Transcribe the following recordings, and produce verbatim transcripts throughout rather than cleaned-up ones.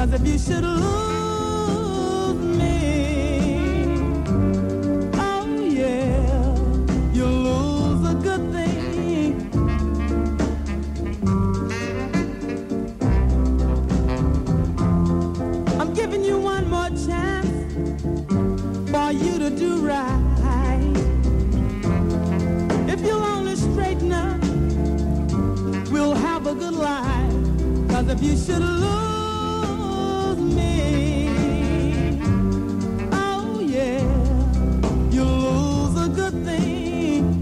'Cause if you should lose me, oh yeah, you'll lose a good thing. I'm giving you one more chance for you to do right. If you'll only straighten up, we'll have a good life. 'Cause if you should lose me, oh yeah, you'll lose a good thing.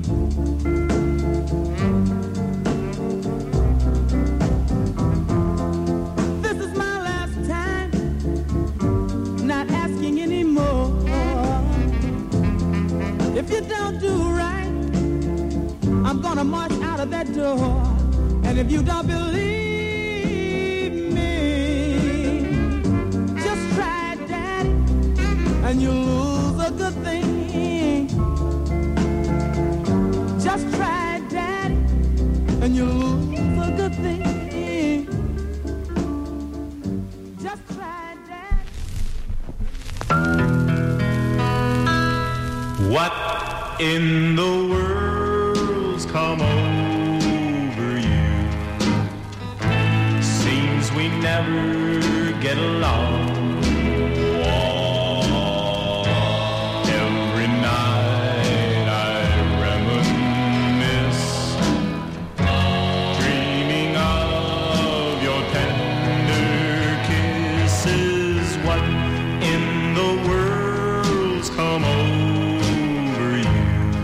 This is my last time, not asking anymore. If you don't do right, I'm gonna march out of that door. And if you don't believe me, just try it, Daddy, and you'll lose a good thing. Just try it, Daddy, and you'll lose a good thing. Just try it, Daddy. What in the world's come over you? Seems we never get along. Every night I reminisce, dreaming of your tender kisses. What in the world's come over you?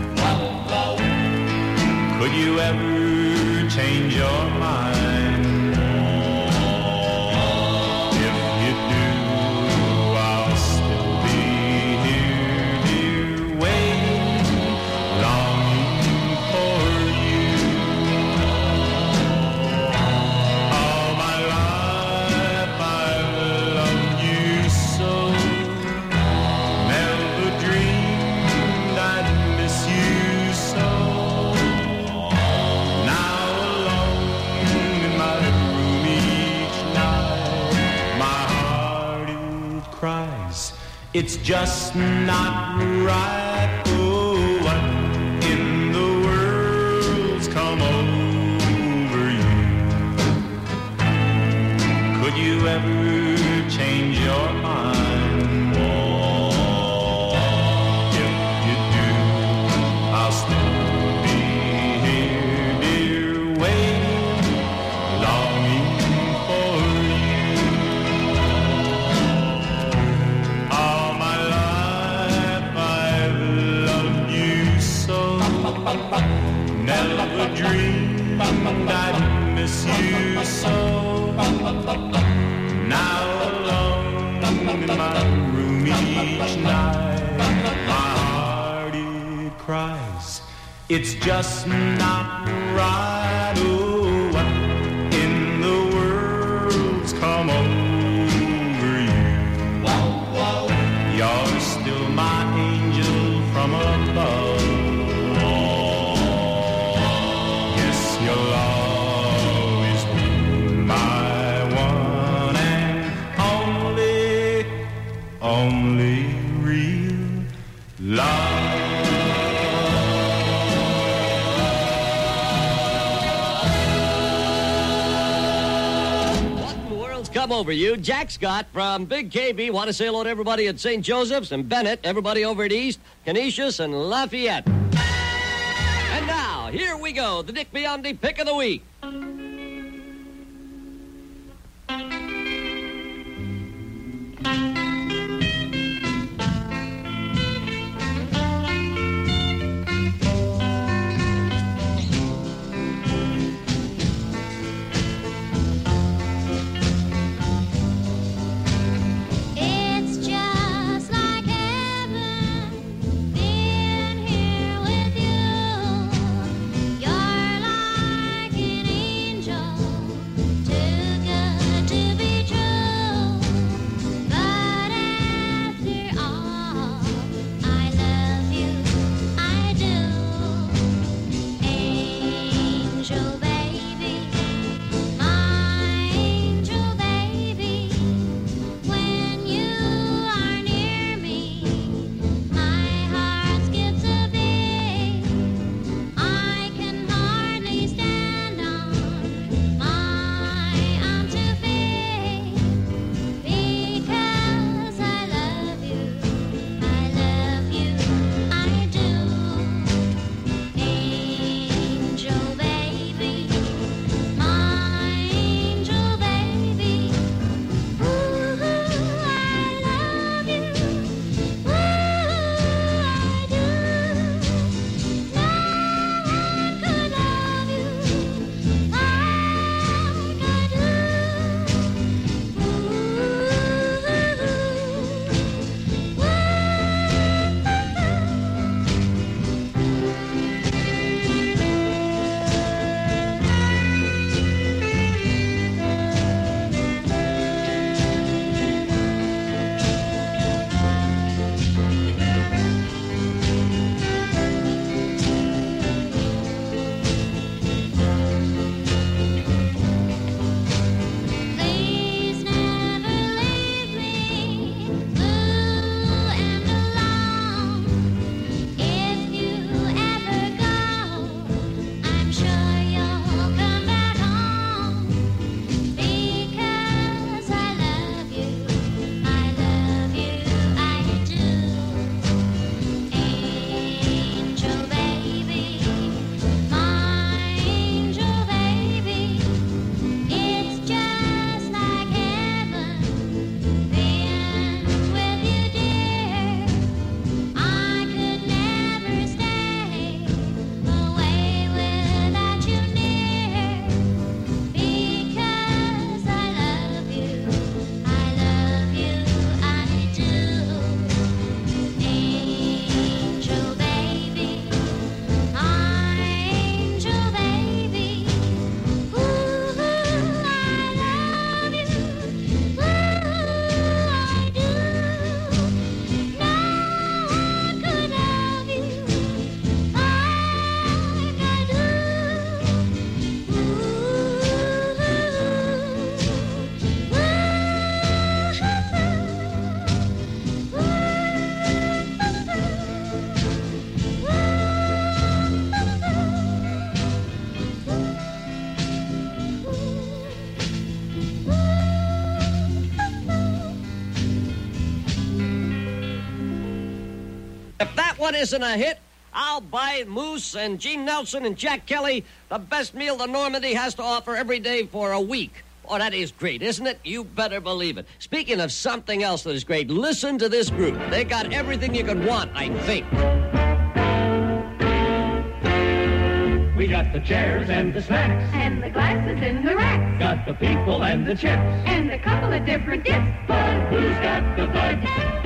Could you ever change your mind? If you do, I'll still be here, dear, waiting, longing for you. All my life I've loved you so, never dreamed I'd miss you so. It's just not right. Oh, what in the world's come over you? Could you ever change your mind? If you do, I'll still be here, dear, waiting, longing for you. Never dreamed I'd miss you so. Now alone in my room each night, my heart it cries. It's just not right. Oh, what in the world's come over you? You're still my angel from above. You'll always be my one and only, only real love. What in the world's come over you? Jack Scott from Big K B. Want to say hello to everybody at Saint Joseph's and Bennett, everybody over at East, Canisius, and Lafayette. And now, here we go, the Dick Biondi Pick of the Week. It's just like heaven being here with you. You're like an If that one isn't a hit, I'll buy Moose and Gene Nelson and Jack Kelly the best meal the Normandy has to offer every day for a week. Oh, that is great, isn't it? You better believe it. Speaking of something else that is great, listen to this group. They got everything you could want, I think. We got the chairs and the snacks, And the glasses in the racks. got the people and the chips. And a couple of different dips. But who's got the bud?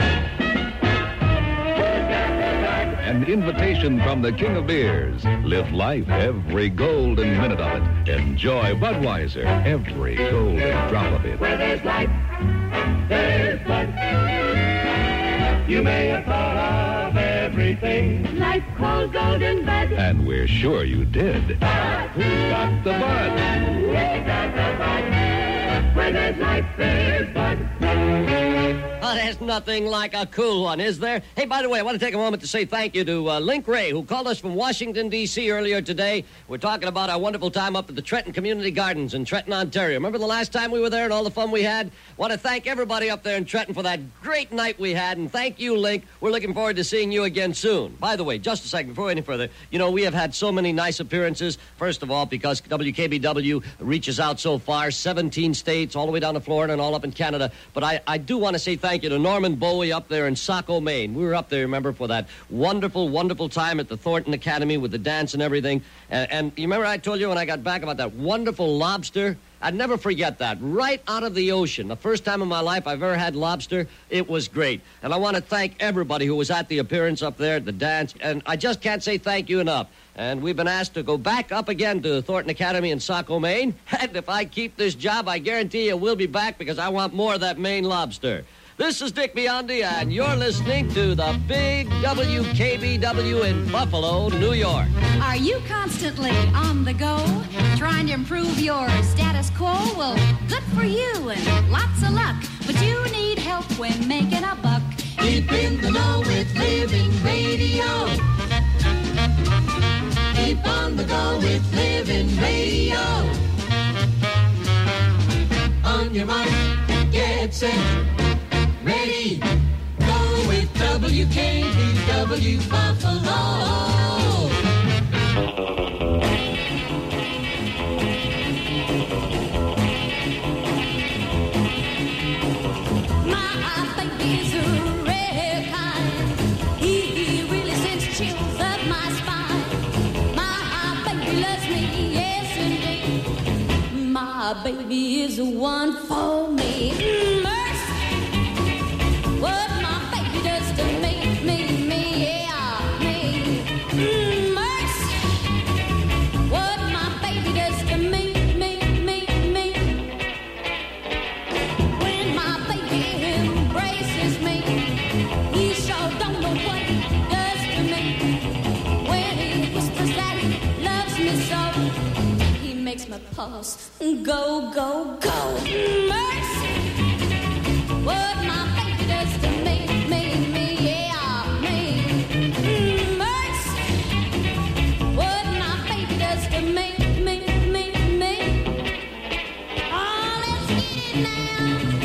An invitation from the King of Beers. Live life every golden minute of it. Enjoy Budweiser every golden drop of it. Where there's life, there's bud. You may have thought of everything. Life called Golden Bud. And we're sure you did. But who's got the bud? Who's got the bud? Where there's life, there's bud. Oh, there's nothing like a cool one, is there? Hey, by the way, I want to take a moment to say thank you to uh, Link Ray, who called us from Washington, D C earlier today. We're talking about our wonderful time up at the Trenton Community Gardens in Trenton, Ontario. Remember the last time we were there and all the fun we had? Want to thank everybody up there in Trenton for that great night we had, and thank you, Link. We're looking forward to seeing you again soon. By the way, just a second, before any further, you know, we have had so many nice appearances. First of all, because W K B W reaches out so far, seventeen states, all the way down to Florida and all up in Canada. But I, I do want to say thank you to Norman Bowie up there in Saco, Maine. We were up there, remember, for that wonderful, wonderful time at the Thornton Academy with the dance and everything. And, and you remember I told you when I got back about that wonderful lobster? I'd never forget that. Right out of the ocean. The first time in my life I've ever had lobster. It was great. And I want to thank everybody who was at the appearance up there at the dance. And I just can't say thank you enough. And we've been asked to go back up again to Thornton Academy in Saco, Maine. And if I keep this job, I guarantee you we'll be back because I want more of that Maine lobster. This is Dick Biondi, and you're listening to the Big W K B W in Buffalo, New York. Are you constantly on the go, trying to improve your status quo? Well, good for you and lots of luck. But you need help when making a buck. Keep in the know with Living Radio. Keep on the go with Living Radio. On your mark, get set, ready, go with W K B W Buffalo. My baby's a rare kind. He really sends chills up my spine. My baby loves me, yes indeed. My baby is the one for me. Mercy, what my baby does to me, me, me, yeah, me. Mercy, what my baby does to me, me, me, me. When my baby embraces me, he sure don't know what he does to me. When he whispers that he loves me so, he makes my pulse go, go, go. Mercy, what my baby does to me, me, me, yeah, me. Mercy, what my baby does to me, me, me, me. Oh, let's get it now.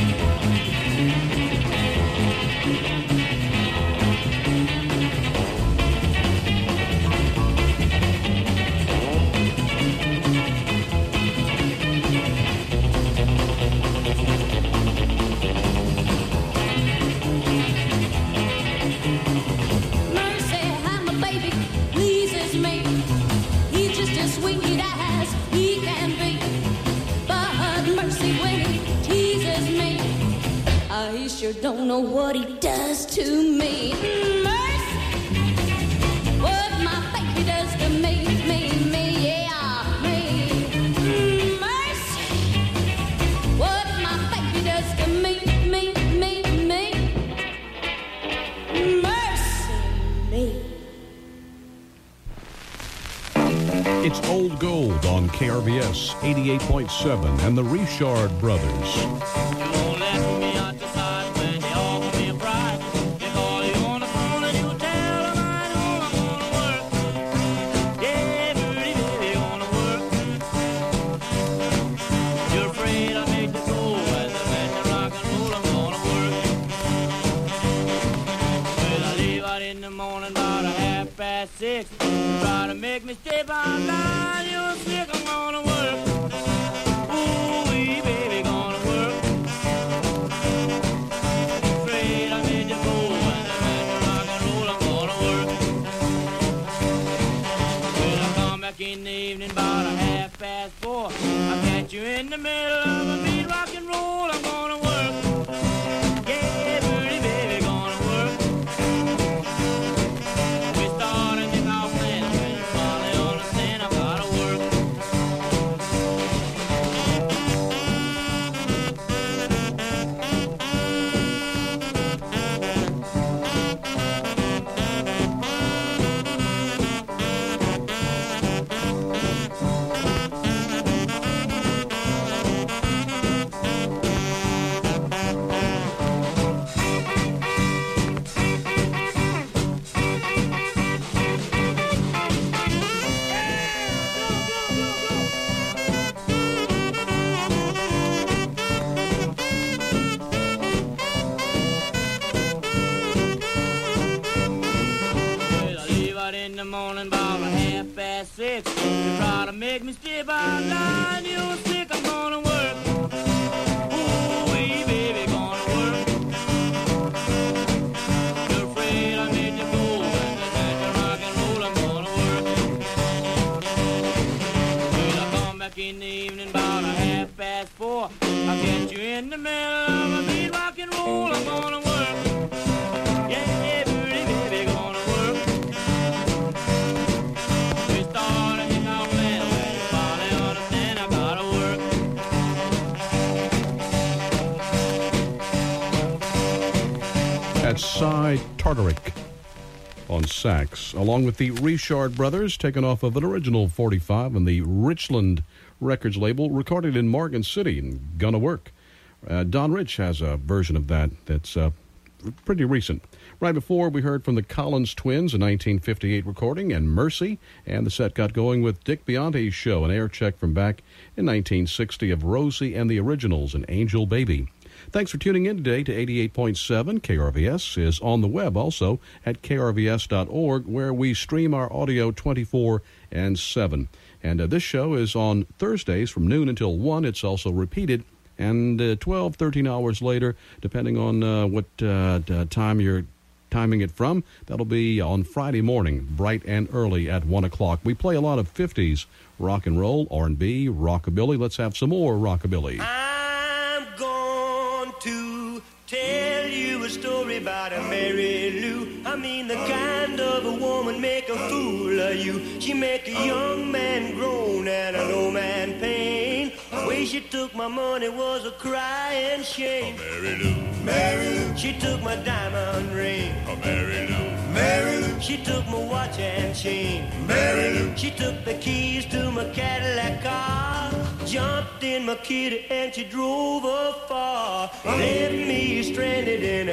Mercy, how my baby pleases me. He's just as sweet as he can be. But mercy, when he teases me, I sure don't know what he does to me. Mercy, what my baby does to me, me, me, yeah, me. Mercy, what my baby does to me, me, me, me. Mercy me. It's Old Gold on K R V S eighty-eight point seven and the Richard Brothers. Don't let me out the side when they offer me a prize. If all you wanna phone and you tell them I know I'm gonna work. Yeah, pretty baby, gonna work. You're afraid I make the go as I let the rock and roll, I'm gonna work. Well, I live out in the the morning about a half past six. You try to make me stay by nine. You're sick, I'm gonna work. Ooh, wee, baby, gonna work. Afraid I made you go and I made you rock and roll. I'm gonna work. When I come back in the evening about a half past four, I catch you in the middle of a beat rock and roll. I'm gonna work. Yeah, pretty baby, gonna work. We start and take off plans when you finally understand I gotta work. Well, I leave out in the morning about a half past six. You try to make me stay by nine. You're sick, I'm gonna work. Ooh, wee, baby, gonna work. You're afraid I made you go and I said you rock and roll. I'm gonna work. Well, I come back in the evening about a half past four. I get you in the middle of a beat rock and roll. I'm gonna work. Yeah, pretty baby, gonna work. We start and hit our plan when you finally understand I gotta work. That's Cy Tartaric on sax, along with the Richard Brothers, taken off of an original forty-five on the Richland Records label, recorded in Morgan City and Gonna Work. Uh, Don Rich has a version of that that's uh, pretty recent. Right before, we heard from the Collins Twins, a nineteen fifty-eight recording, and Mercy, and the set got going with Dick Bionte's show, an air check from back in nineteen sixty of Rosie and the Originals, and Angel Baby. Thanks for tuning in today to eighty-eight point seven. K R V S is on the web also at k r v s dot org, where we stream our audio twenty-four and seven. And uh, this show is on Thursdays from noon until one. It's also repeated, and uh, twelve, thirteen hours later, depending on uh, what uh, t- time you're timing it from, that'll be on Friday morning, bright and early at one o'clock. We play a lot of fifties rock and roll, R and B, rockabilly. Let's have some more rockabilly. I'm going to tell you a story about a Mary Lou. I mean the kind of a woman make a fool of you. She make a young man groan and an old man pain. The way she took my money was a crying shame. Oh, Mary Lou, Mary Lou, She took my diamond ring. oh, Mary Lou, Mary Lou, She took my watch and chain. Mary Lou, She took the keys to my Cadillac car, jumped in my kitty and she drove her far. Left me stranded in a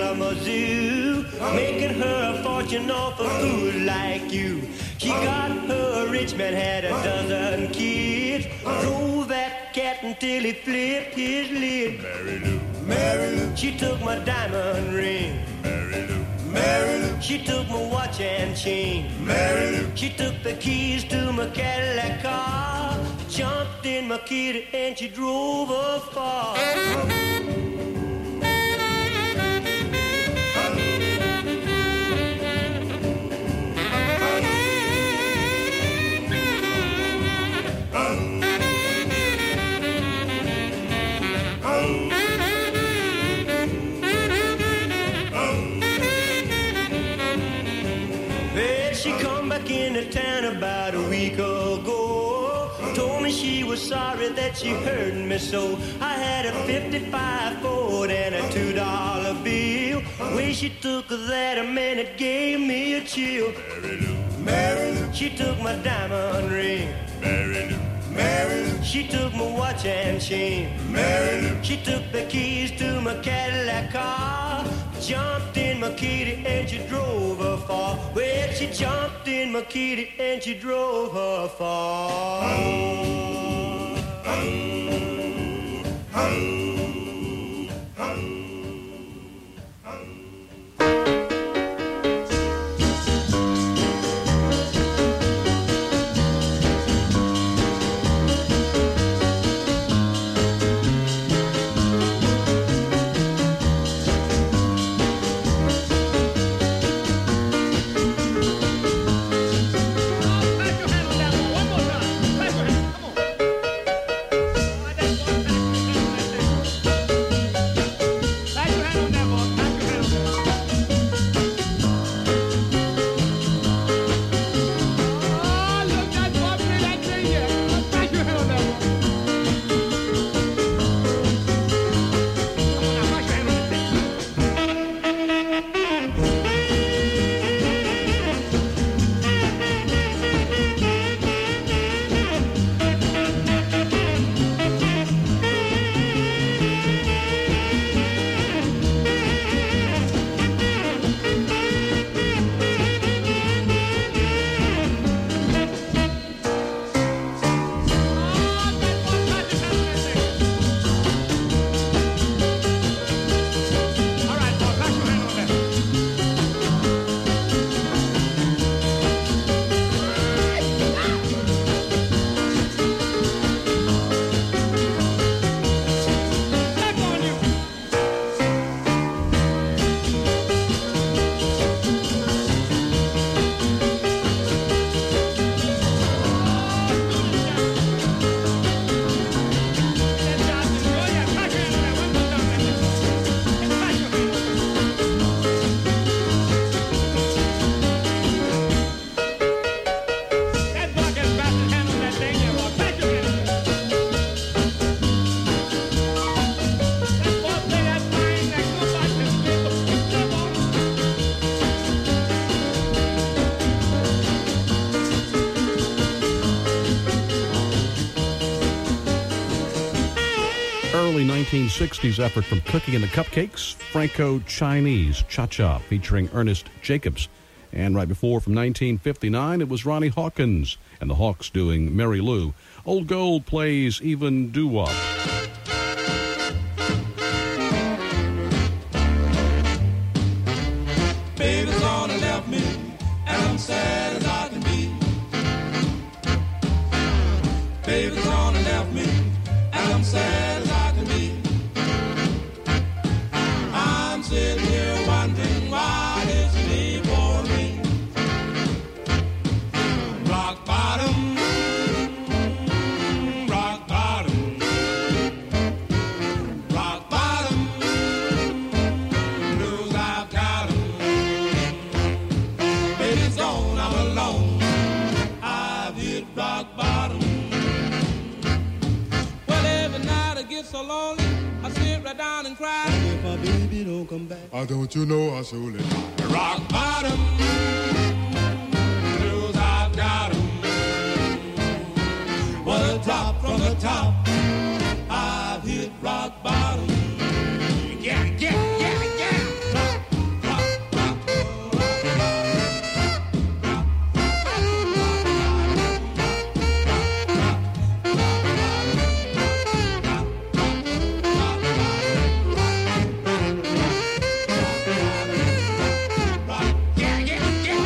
Kalamazoo, making her a fortune off a fool like you. She got her a rich man, had a dozen kids, drove that cat until he flipped his lid. Mary Lou, Mary Lou, She took my diamond ring. Mary Lou, Mary Lou, She took my watch and chain. Mary Lou, She took the keys to my Cadillac car, jumped in my kitty and she drove her far. Well, she come back into town about a week ago. Told me she was sorry that she hurt me so. I had a fifty-five Ford and a two dollar bill. The way she took that a man, it gave me a chill. Mary Lou, Mary Lou, She took my diamond ring. Mary Lou, Mary Lou, She took my watch and chain. Mary Lou, She took the keys to my Cadillac car, jumped in my kitty and she drove her far. Well, she jumped in my kitty and she drove her far. nineteen sixties effort from Cookie and the Cupcakes, Franco-Chinese Cha-Cha featuring Ernest Jacobs. And right before, from nineteen fifty-nine, it was Ronnie Hawkins and the Hawks doing Mary Lou. Old Gold plays Even Doo-Wop. Baby's gone and left me, and I'm sad as I can be. Baby's gone and left me, and I'm sad as I can be. I'm sitting here wondering why did she leave for me? Rock bottom, rock bottom, rock bottom, blues I've got 'em. Baby's gone, I'm alone, I've hit rock bottom. Well, every night I get so lonely, I sit right down and cry. If my baby don't come back, I don't you know I surely rock bottom, blues I've got 'em. Well, a drop from the top, I've hit rock bottom. Yeah, yeah, yeah, yeah. Rock, rock, rock, yeah, yeah, yeah,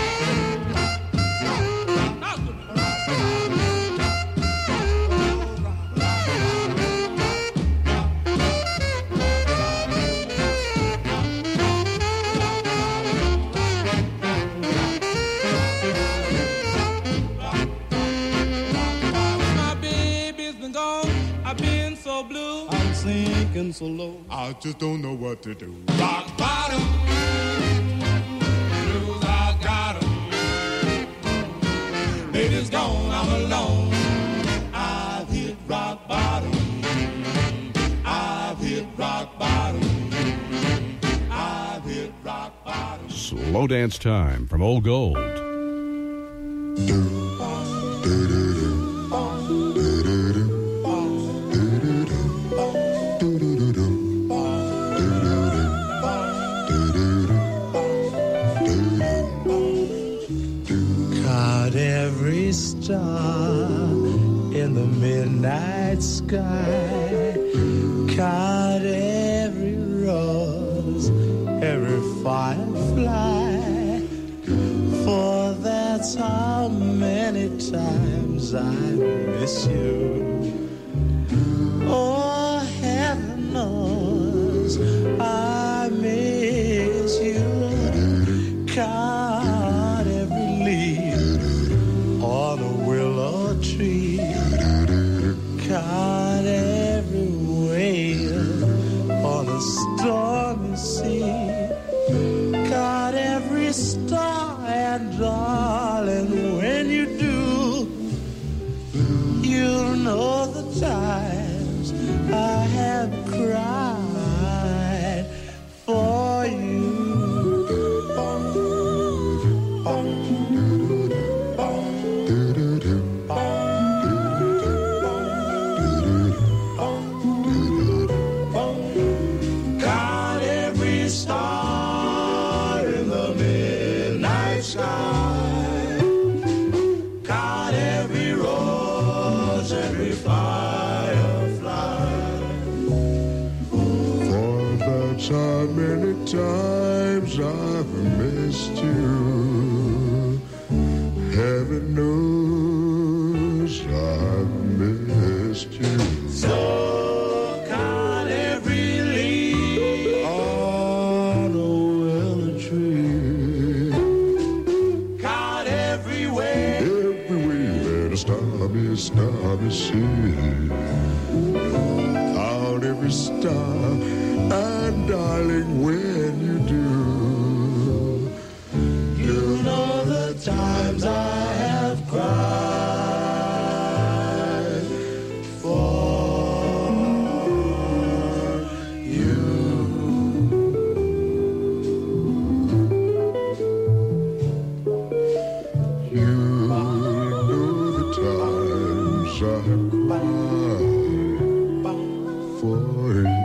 my baby's been gone, I've been so blue, I'm sinking so low, I just don't know what to do. Rock bottom, blues I got 'em. Baby's gone, I'm alone, I've hit rock bottom, I've hit rock bottom, I've hit rock bottom. Slow dance time from Old Gold. Caught every star in the midnight sky. Caught every rose, every firefly. For that's how many times I miss you. Oh, heaven knows I miss you. Caught every leaf on a willow tree. Caught every wave on a stormy sea. Caught every star, and darling, when you do, you'll know the times I have cried for you. Caught every star in the midnight sky. Caught every rose, every firefly. For that's how many times I've missed you. Heaven knows I've missed you. So caught every leaf on a willow tree. Caught every wave, every wave at a stormy, stormy sea. Caught every star, and darling, when you do, you know the times I have cried for you. You know the times I have cried for you.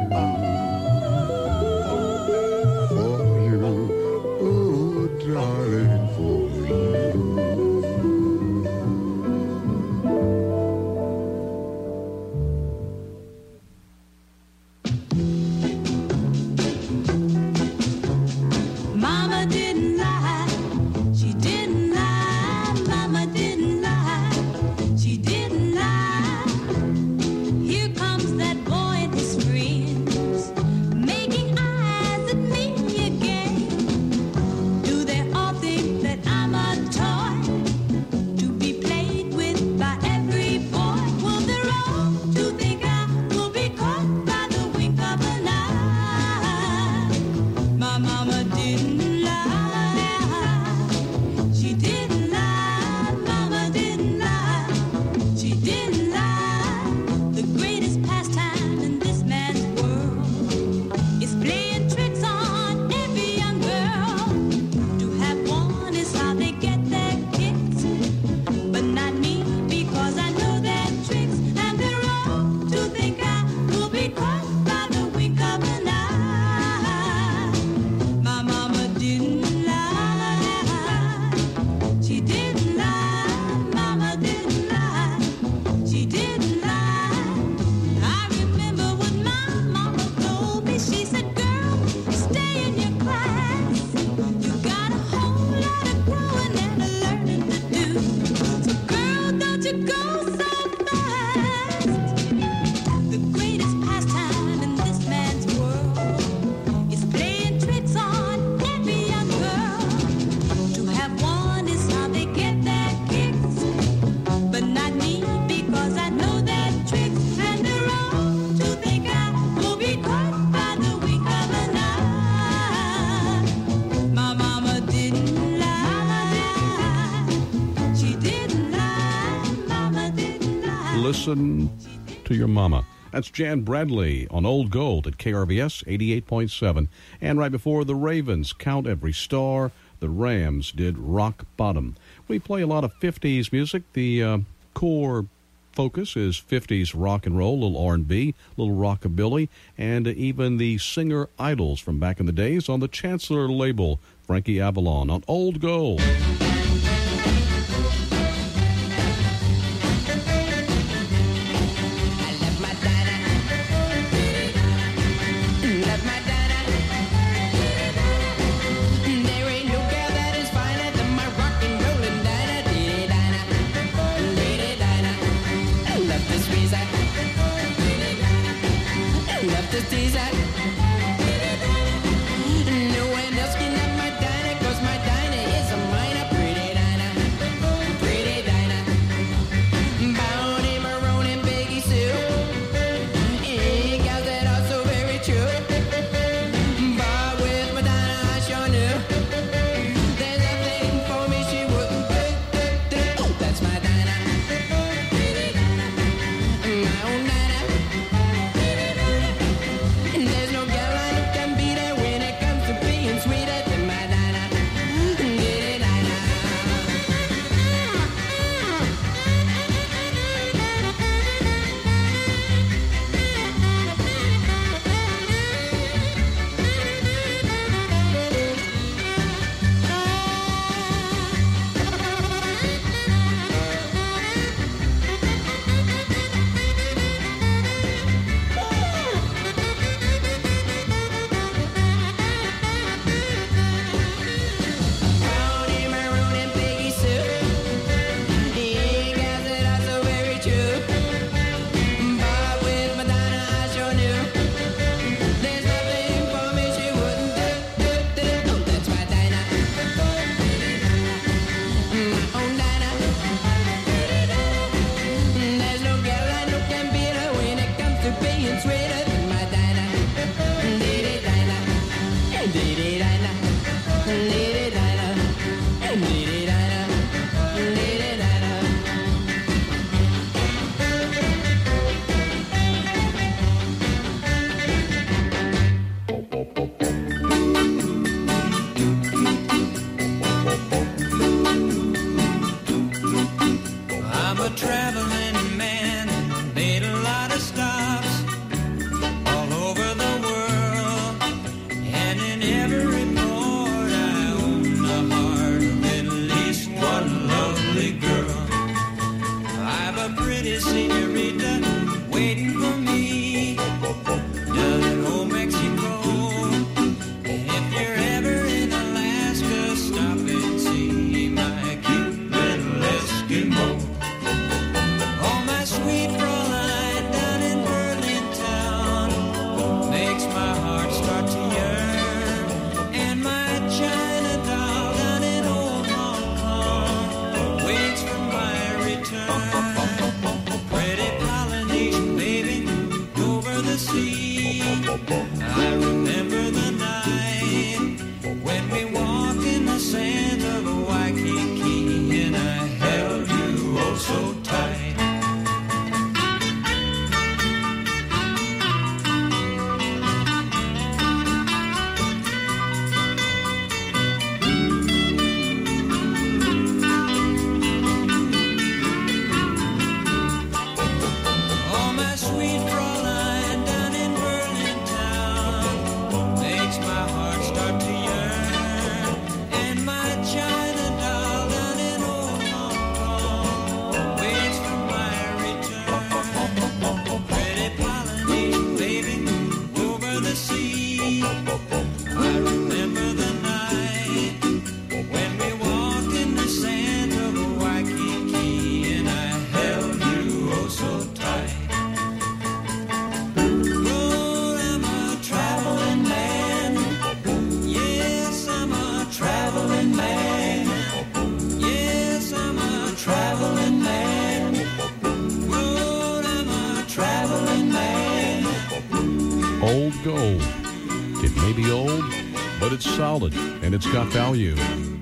Mama didn't lie. She didn't lie. Mama didn't lie. She didn't lie. Here comes that boy and his friends, making eyes at me again. Do they all think that I'm a toy to be played with by every boy? Well, they're wrong to think I will be caught by the wink of an eye. My mama didn't lie. She didn't lie. Mama didn't lie. She didn't lie. The greatest pastime in this man's world is playing tricks on every young girl. To have one is how they get their kicks, but not me, because I know their tricks. And they're wrong to think I will be caught by the wink of an eye. My mama didn't lie. She didn't lie. Mama didn't lie. She didn't lie. I remember what my mama told me. She said, girl, stay in your class. You got a whole lot of growing and a learning to do. So girl, don't you go so fast. The greatest pastime in this man's world is playing tricks on every young girl. To have one is how they get their kicks, but not me, because I know their tricks. And they're wrong to think I will be caught by the wink of an eye. My mama didn't lie. She didn't lie. Mama didn't lie. Listen to your mama. That's Jan Bradley on Old Gold at K R V S eighty-eight point seven. And right before, the Ravens, Count Every Star. The Rams did Rock Bottom. We play a lot of fifties music. The uh, core focus is fifties rock and roll, a little R and B, a little rockabilly, and even the singer idols from back in the days on the Chancellor label. Frankie Avalon on Old Gold. There ain't no girl that is finer than my rock and rollin' Dinah. Dee-dee Dinah, dee-dee Dinah. I love to squeeze that. I love to tease that. No one else can have my Dinah, 'cause my Dinah is a minor. Pretty Dinah, pretty Dinah. Bounty, Maroon, and Peggy Sue. Ain't gals that are so very true. But with my Dinah, I sure knew there's nothing for me she wouldn't do. do, do. That's my Dinah, my own Dinah. And there's no gal I know can beat her when it comes to being sweeter than my Dinah. Dee-dee Dinah. Bounty, Maroon, and Peggy Sue. Ain't gals that are so very true. But with my Dinah, I sure knew there's nothing for me she wouldn't do. do, do, do. That's my Dinah, my own Dinah. There's no gal I know can beat her when it comes to being sweeter than my Dinah. Dee-dee Dinah, dee-dee Dinah, dee-dee Dinah, dee-dee Dinah, dee-dee Dinah. I'm a traveling man, made a lot of stops all over the world, and in every port I own the heart of at least one lovely girl. I've a pretty senorita waiting for me down in old Mexico. And if you're ever in a land I remember the night when we walked in the sands of Waikiki, and I held you oh so tight. Oh, my sweet Fräulein down in Berlin town makes my heart start to yearn, and my China doll down in old Hong Kong waits for my return. Pretty Polynesian baby over the sea, I remember the night when we walked in the sand of Waikiki, and I held you oh so tight. Lord, I'm a traveling man. Yes, I'm a traveling man. Yes, I'm a traveling man. Lord, I'm a traveling man. Old gold. It may be old, but it's solid and it's got value.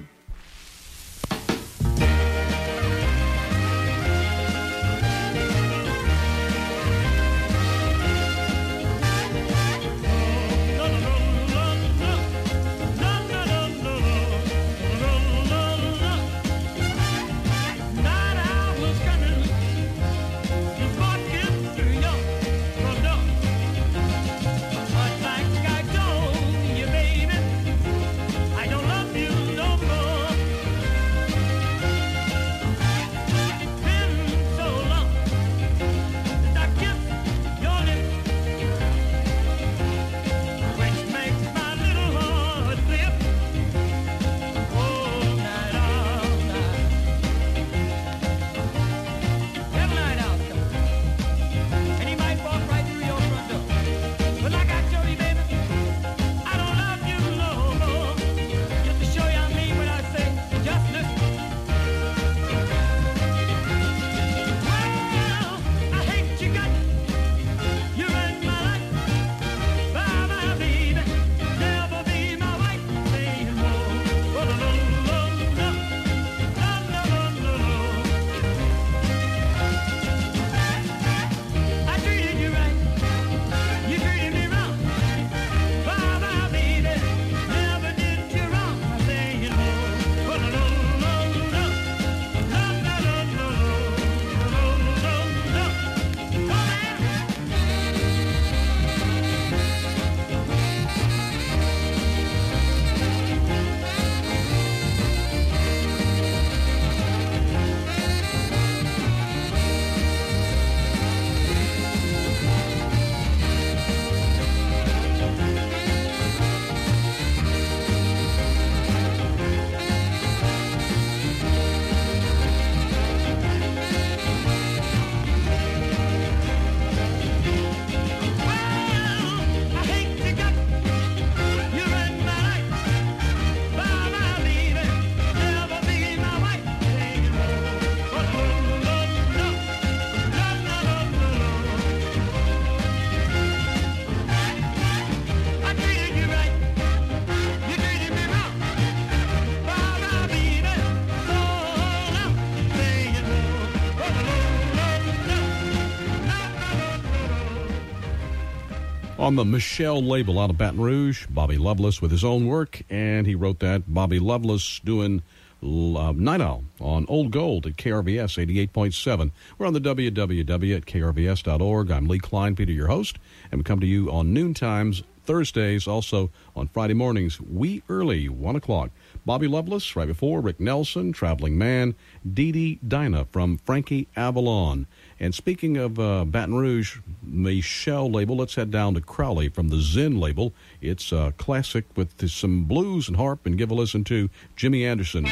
On the Michelle label out of Baton Rouge, Bobby Loveless with his own work, and he wrote that. Bobby Loveless doing uh, Night Owl on Old Gold at K R V S eighty-eight point seven. We're on the w w w dot k r v s dot org. I'm Lee Klein, Peter, your host, and we come to you on noon times, Thursdays, also on Friday mornings, wee early, one o'clock. Bobby Loveless, right before, Rick Nelson, Traveling Man, Dee Dee Dinah from Frankie Avalon. And speaking of uh, Baton Rouge, Michelle label, let's head down to Crowley from the Zen label. It's a classic with some blues and harp, and give a listen to Jimmy Anderson.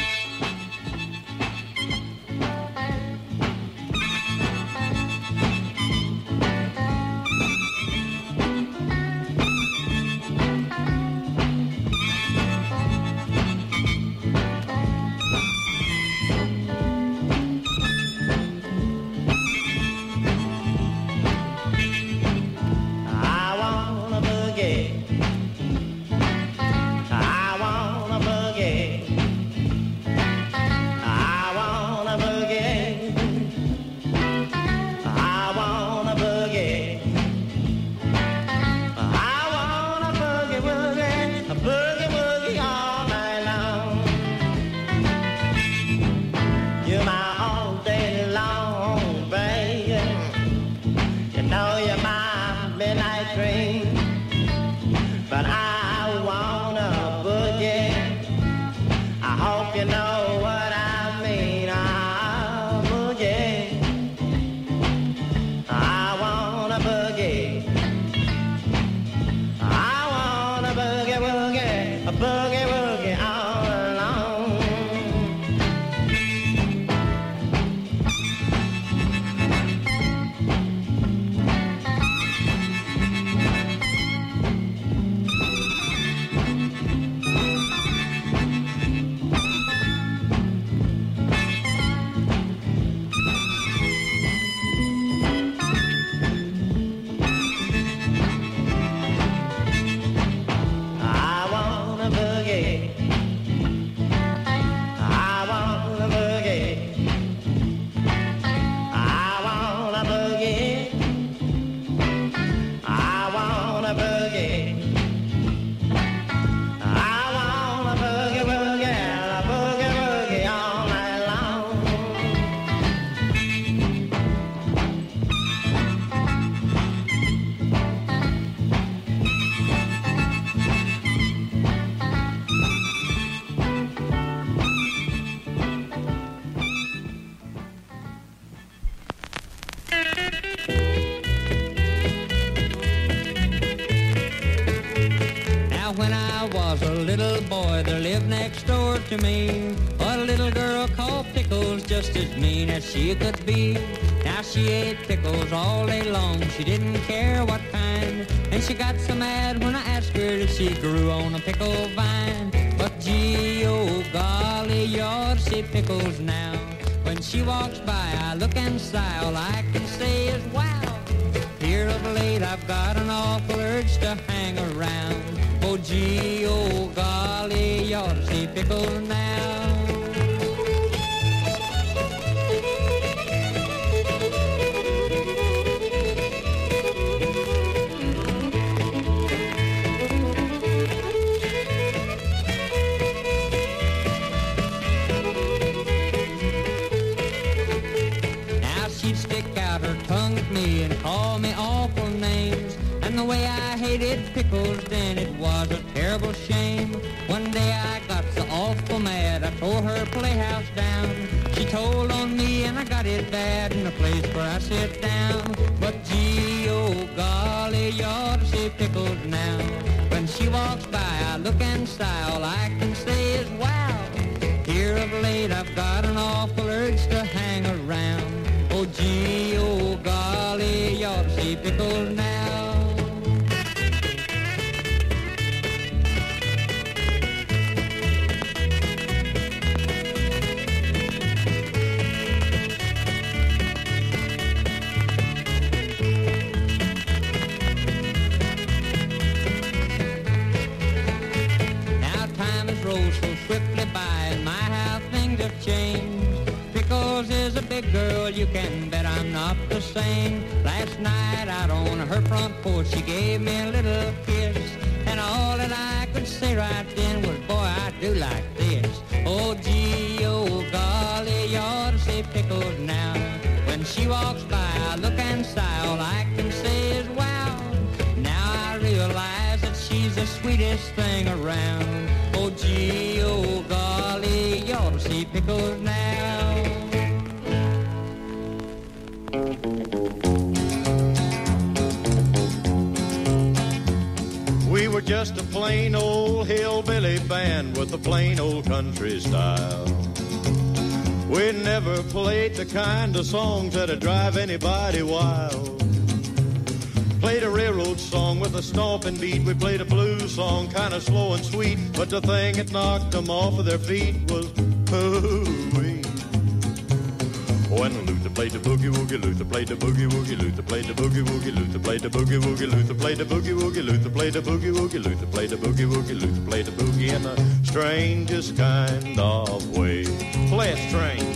I wanna boogie if you know what I mean. I'll boogie. I wanna boogie. I wanna boogie woogie, a boogie woogie all alone. I wanna boogie. I wanna boogie. I wanna boogie. I wanna boogie. I wanna boogie woogie, a boogie woogie all night long. Now when I was a little boy, there lived next door to me a little girl called Pickles, just as mean as she could be. Now she ate pickles all day long, she didn't care what kind, and she got so mad when I asked her if she grew on a pickle vine. But gee, oh golly, you ought to see Pickles now. When she walks by, I look and sigh, all I can say is wow. Here of late I've got an awful urge to hang around. Oh gee, oh golly, you ought to see Pickles now. Now she'd stick out her tongue at me and call me awful names. And the way I hated Pickles then, it was a terrible shame. One day I got so awful mad, I tore her playhouse down. She told on me and I got it bad in the place where I sit down. But gee, oh golly, you ought to see Pickles now. When she walks by, I look and sigh, all I can say is wow. Here of late I've got an awful urge to hang around. Oh gee, oh golly, you ought to see Pickles now. Now time has rolled so swiftly by, and my how things have changed. Pickles is a big girl, you can bet I'm not the same. Last night out on her front porch, she gave me a little kiss, and all that I could say right then was, boy, I do like this. Oh gee, oh golly, you ought to see Pickles now. When she walks by, I look and sigh, all I can say is wow. Now I realize that she's the sweetest thing around. Oh gee, oh golly, you ought to see Pickles now. We were just a plain old hillbilly band with a plain old country style. We never played the kind of songs that'd drive anybody wild. Played a railroad song with a stomping beat. We played a blues song, kind of slow and sweet. But the thing that knocked them off of their feet was hoo-wee. When Luther played the boogie woogie, Luther played the boogie woogie, Luther played the boogie woogie, Luther played the boogie woogie, Luther played the boogie woogie, Luther played the boogie woogie, Luther played the boogie woogie, Luther played the boogie in the strangest kind of way. Play it strange.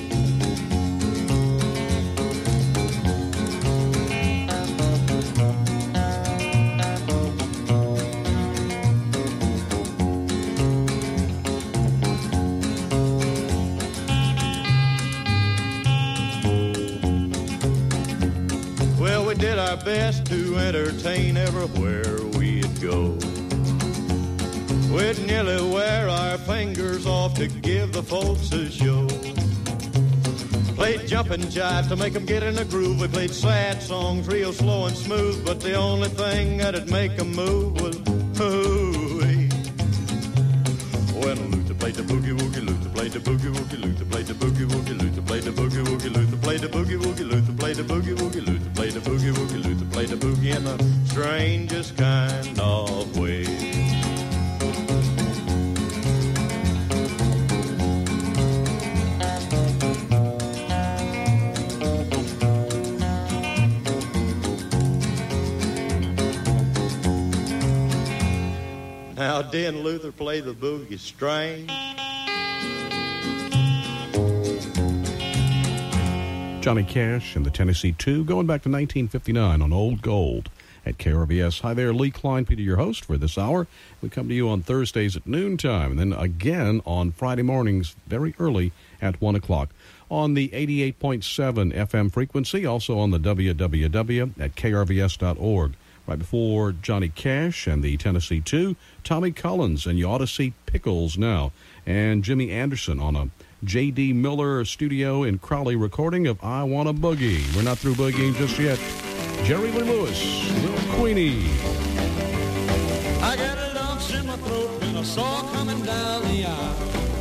Did our best to entertain everywhere we'd go. We'd nearly wear our fingers off to give the folks a show. Played jumping jive to make 'em get in a groove. We played sad songs real slow and smooth, but the only thing that'd make 'em move was hooey. When Luther played the boogie woogie, Luther played the boogie woogie, Luther played the boogie woogie, Luther played the boogie woogie, Luther played the boogie woogie, Luther played the boogie woogie, Luther played the boogie woogie, Luther played the boogie in the strangest kind of way. Now didn't Luther play the boogie string? Johnny Cash and the Tennessee Two, going back to nineteen fifty-nine on Old Gold at K R V S. Hi there, Lee Klein, Peter, your host for this hour. We come to you on Thursdays at noontime, and then again on Friday mornings very early at one o'clock on the eighty-eight point seven F M frequency, also on the w w w at k r v s dot org. Right before Johnny Cash and the Tennessee Two, Tommy Collins, and you ought to see Pickles now, and Jimmy Anderson on a J D. Miller studio in Crowley recording of I Want a Boogie. We're not through boogieing just yet. Jerry Lee Lewis, Little Queenie. I got a lump in my throat and a saw coming down the aisle.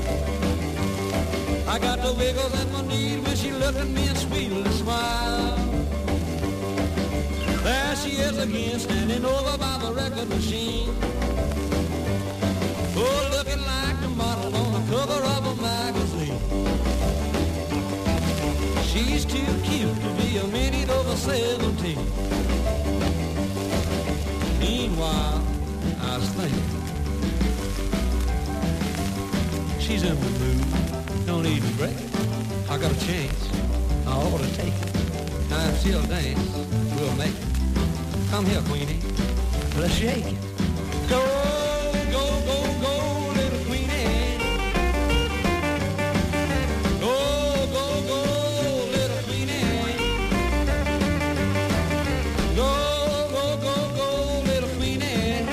I got the wiggles at my knees when she looked at me and sweetly smiled. There she is again, standing over by the record machine. Oh, looking like the model on the cover of a magazine. She's too cute to be a minute over seventeen. Meanwhile, I was thinking, she's in the mood, don't need a break. I got a chance, I ought to take it. Now if she'll dance, we'll make it. Come here, Queenie, let's shake it. Go, go, go, go, little Queenie. Go, go, go, little Queenie. Go, go, go, go, little Queenie.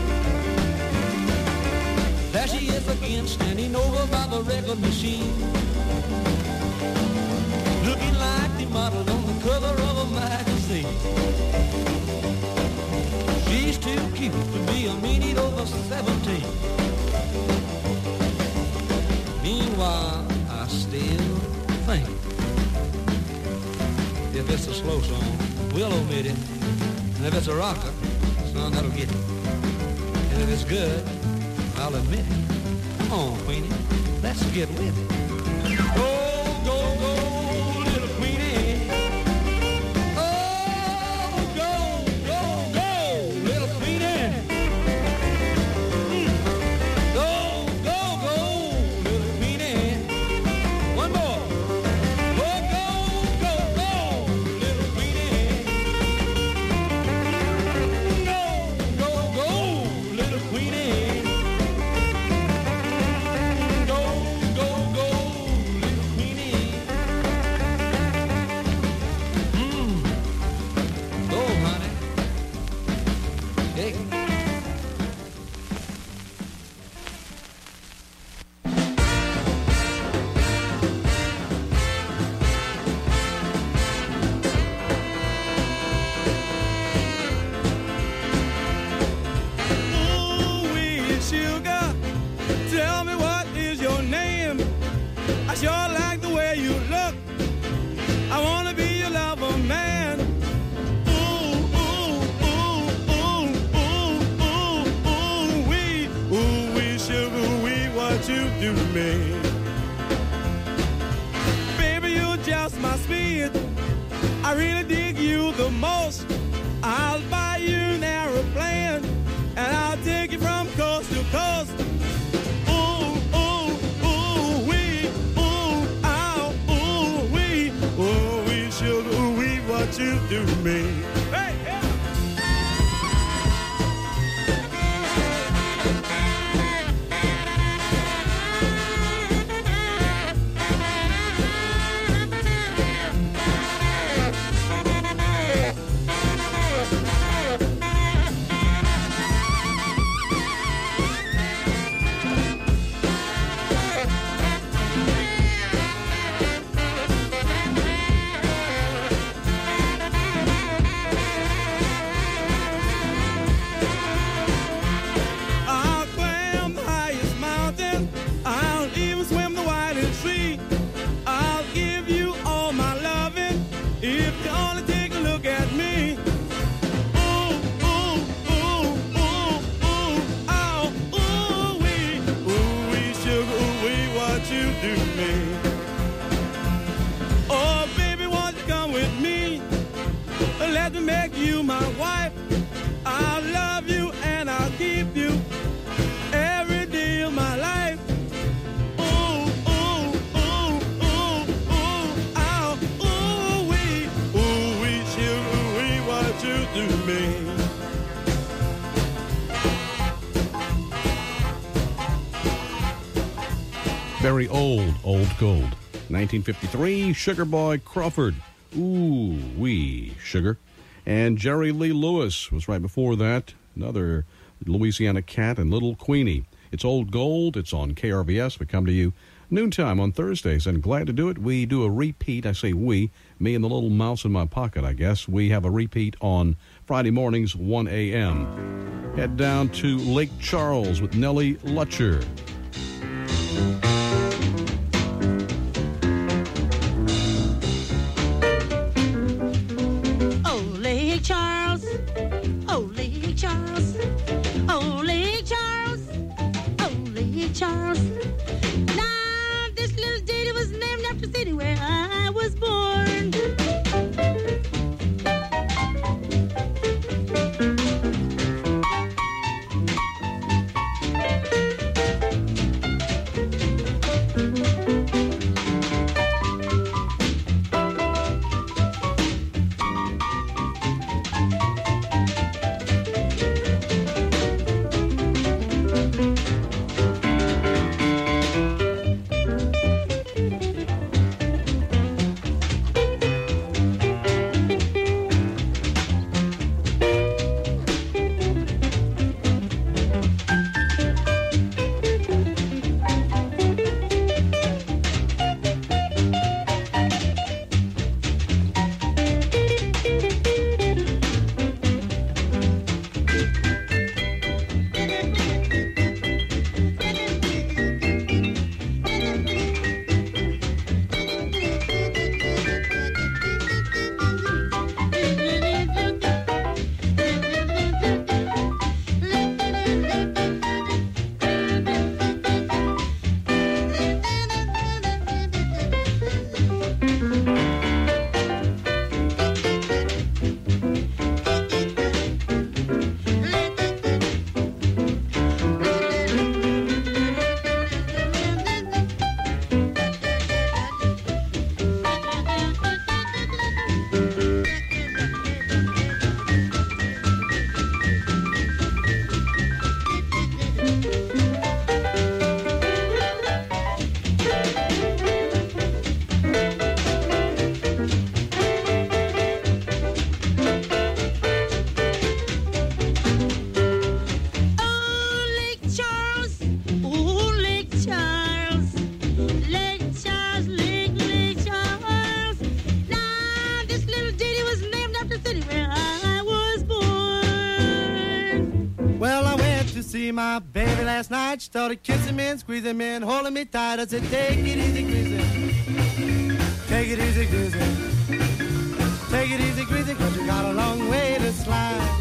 There she is again, standing over by the record machine. Looking like the model on the cover of a magazine. She's too cute to be a minute over seventeen. Meanwhile, I still think, if it's a slow song, we'll omit it. And if it's a rocker, son, that'll get it. And if it's good, I'll admit it. Come on, Queenie, let's get with it. Go, go, go, little Queenie. Oh, go, go, go, little Queenie. Mm. Go, go, go, little Queenie. One more. Go, go, go, go, little Queenie. Go, go, go, little Queenie. Go, go, go, little Queenie. Mm. Go, honey. Take it. Ooh-wee, sugar, tell me what is your name? I sure like the way you look. I wanna be your lover, man. Ooh, ooh, ooh, ooh, ooh, ooh, ooh-wee, ooh-wee, sugar-wee, what you do to me. Baby, you're just my speed. I really dig you the most. I'll buy you an aeroplane, and I'll take you from coast to coast. Ooh, ooh, ooh, wee, ooh, ow, ooh, wee, ooh, wee, sugar, wee, what you do to me. Hey, yeah. what you do to me. Oh, baby, won't you come with me? Let me make you my wife. I'll love you and I'll keep you every day of my life. Ooh, ooh, ooh, ooh, ooh, ow, ooh, wee, ooh, wee, sugar, wee, what you do to me. Very old, old gold. nineteen fifty-three, Sugar Boy Crawford. Ooh, wee, sugar. And Jerry Lee Lewis was right before that. Another Louisiana Cat and Little Queenie. It's old gold. It's on K R V S. We come to you noontime on Thursdays, and glad to do it. We do a repeat. I say we, me and the little mouse in my pocket, I guess. We have a repeat on Friday mornings, one a.m. Head down to Lake Charles with Nellie Lutcher. Charles, oh Lake Charles, oh Lake Charles, oh Lake Charles. Now this little ditty was named after the city where I was born. My baby last night, she started kissing me and squeezing me and holding me tight. I said, take it easy, greasy. Take it easy, greasy. Take it easy, greasy, cause you got a long way to slide.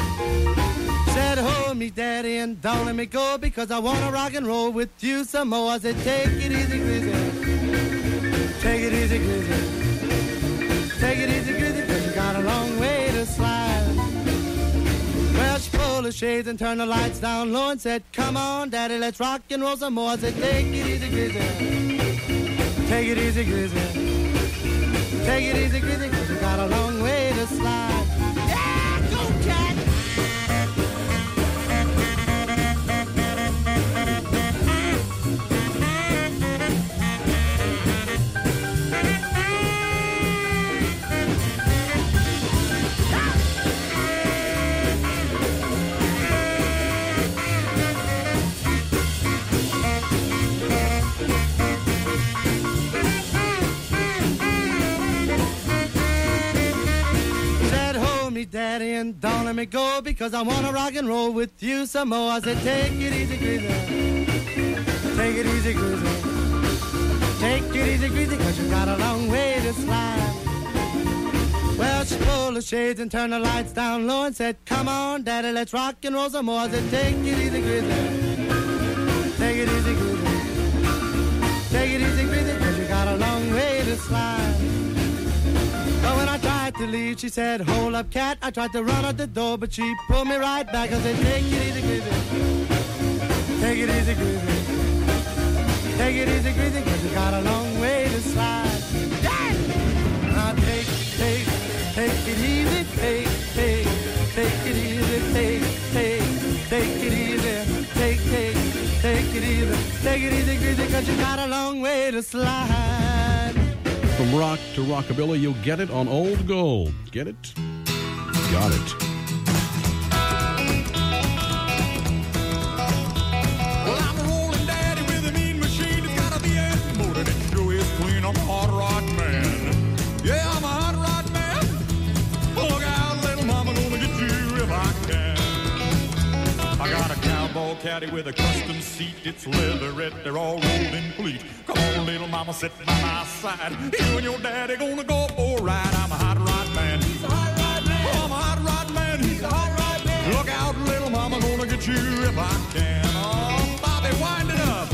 Said, hold me, daddy, and don't let me go, because I wanna rock and roll with you some more. I said, take it easy, greasy. Take it easy, greasy. Take it easy, greasy, cause you got a long way to slide. Well, she pulled the shades and turned the lights down low and said, come on, daddy, let's rock and roll some more. I said, take it easy, greasy. Take it easy, greasy. Take it easy, greasy, cause you got a long way to slide. Yeah, go, cat! Daddy, and don't let me go, because I wanna rock and roll with you some more. I said, take it easy, greasy. Take it easy, greasy. Take it easy, greasy, cause you got a long way to slide. Well, she pulled the shades and turned the lights down low and said, come on, daddy, let's rock and roll some more. I said, take it easy, greasy. Take it easy, greasy. to leave, she said, hold up, cat. I tried to run out the door, but she pulled me right back. I said, take it easy, Greasy. Take it easy, Greasy. Take it easy, Greasy, cause you got a long way to slide. Now take, take, take it easy. Take, take, take it easy. Take, take, take it easy. Take, take, take it easy. Take it easy, Greasy, cause you got a long way to slide. From rock to rockabilly, you'll get it on Old Gold. Get it? Got it. Well, I'm a rolling daddy with a mean machine. It's gotta be a motor that sure is clean. I'm a hot rod man. Yeah, I'm a hot rod man. Look out, little mama, gonna get you if I can. I got a cowboy caddy with a custom seat. It's leatherette, they're all rolled in pleat. Come on, little mama, sit by my side. You and your daddy gonna go for a ride. I'm a hot rod man. He's a hot rod man. Oh, I'm a hot rod man. He's a hot rod man. Look out, little mama, gonna get you if I can. Oh, Bobby, wind it up.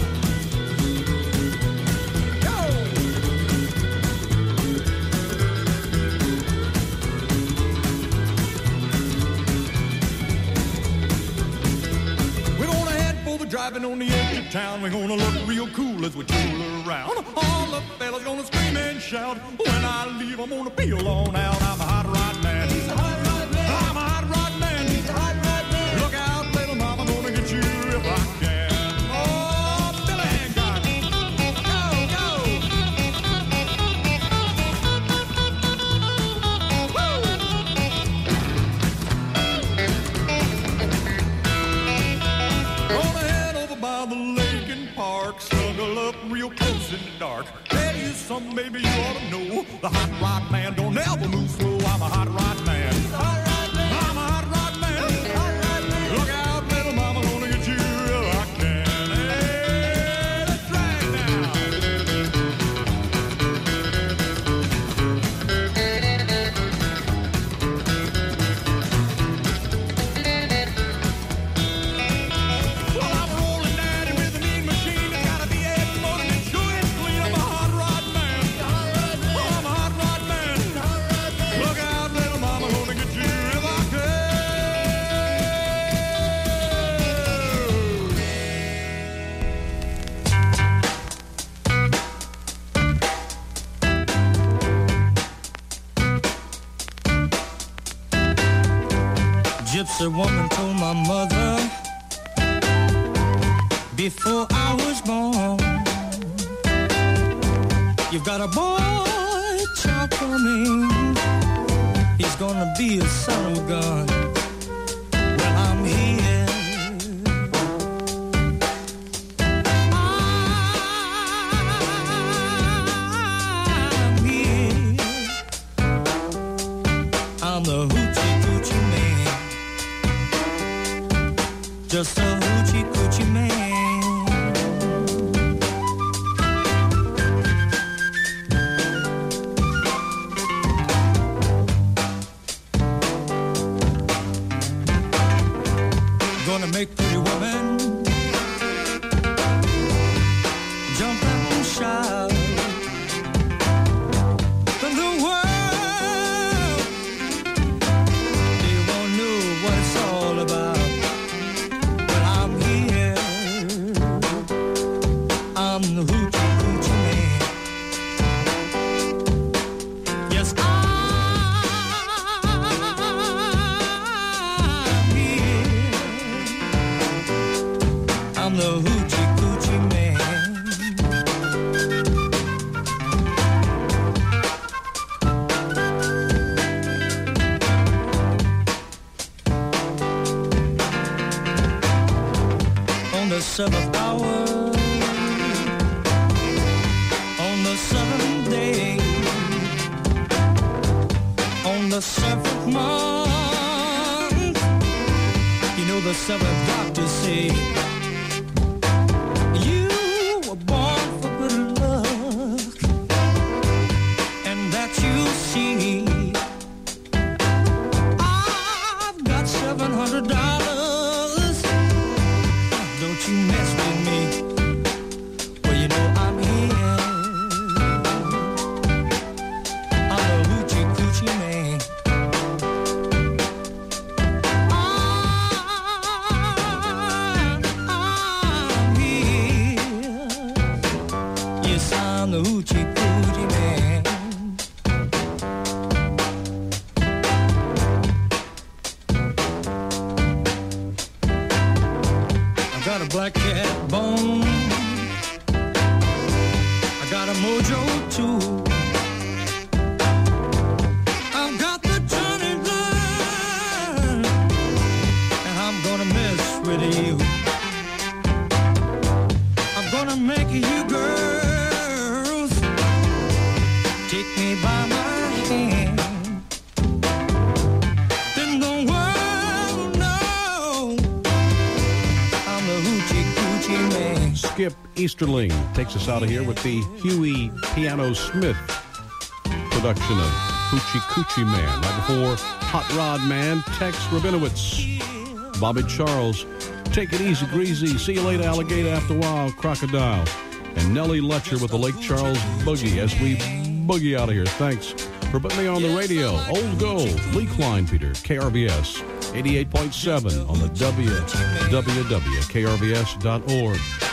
Driving on the edge of town, we're gonna look real cool as we tool around. All the fellas gonna scream and shout. When I leave, I'm gonna peel on out. I'm a hot rod man. He's a hot rod man. I'm a hot rod man. He's a hot rod man. Look out, little mama, gonna get you if I can. Oh, Billy Hancock. Go, go. Gonna head over by the lake and park, snuggle up real close in the dark. Tell you something, baby, you ought to know. The hot rod man don't ever move slow. I'm a hot rod man. He's a hot rod man. I'm a hot rod man. He's a hot rod man. Look out, little mama, gonna get you if I can. Hey, let's drag Well, I'm a rolling daddy with a mean machine. It's gotta be a motor that sure is clean. I'm a hot rod man. Oh, I'm a hot rod man. Look out, little mama, gonna get you if I can. Gypsy woman told my mother before I was born, you've got a boy child coming. He's gonna be a son of God. Well, I'm here. I'm here. I'm the hoochie coochie man. Just a hoochie coochie man. Gonna make pretty women jump and shout. From the world, they won't know what it's all about. But I'm here. I'm the hoochie coochie man. Yes, I'm here. I'm the hoochie coochie man. On the seventh hour, on the seventh day, on the seventh month, you know the seventh doctor say, you were born for good luck, and that you'll see. I've got seven hundred dollars. Don't you mess with me. Well, you know I'm here. I'm a hoochie coochie man. Yes, I'm the hoochie coochie man. I got a black cat bone. I got a mojo too. I've got the Johnny blood, and I'm gonna mess with you. I'm gonna make you girls take me by my hand. Then the world know I'm the hoochie coochie man. Skip Easterling takes us out of here with the Huey Piano Smith production of Hoochie Coochie Man. Right before Hot Rod Man, Tex Rabinowitz, Bobby Charles, Take It Easy Greasy, See You Later Alligator, After a While, Crocodile, and Nellie Letcher with the Lake Charles Boogie as we boogie out of here. Thanks for putting me on the radio. Old Gold, Lee Kleinpeter, K R V S eighty-eight point seven on the W W W K R V S dot org.